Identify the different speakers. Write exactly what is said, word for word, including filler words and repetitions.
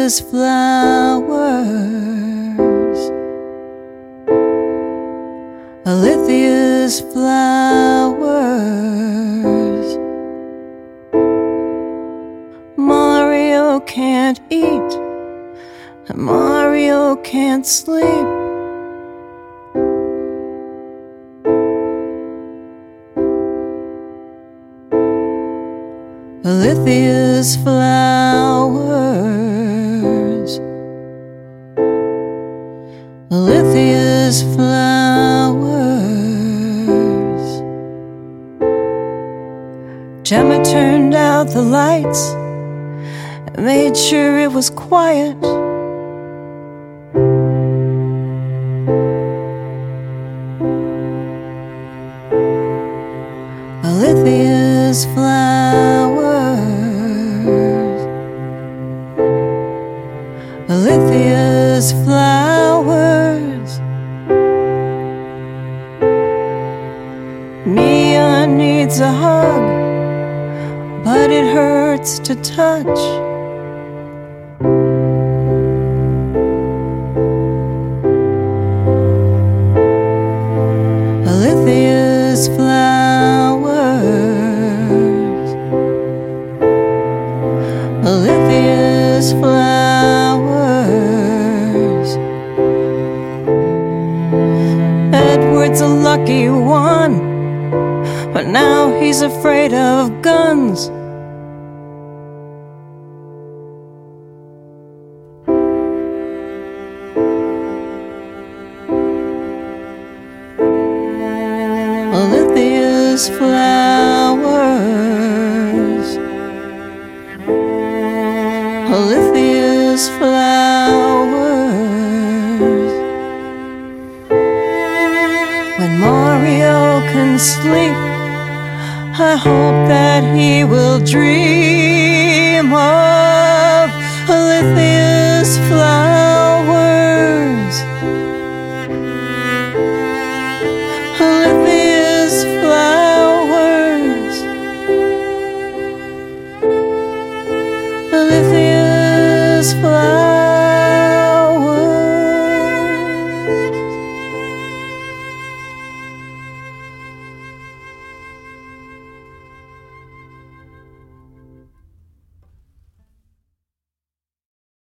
Speaker 1: Aletheia's flowers, Aletheia's flowers. Mario can't eat, and Mario can't sleep. Aletheia's flowers, Aletheia's flowers. Gemma turned out the lights and made sure it was quiet. Aletheia's flowers, Aletheia's flowers. Mia needs a hug, but it hurts to touch. Aletheia's flowers, Aletheia's flowers. Edward's a lucky one, but now he's afraid of guns. Aletheia's flowers, Aletheia's flowers. When Mario can sleep, I hope that he will dream of Aletheia's flowers.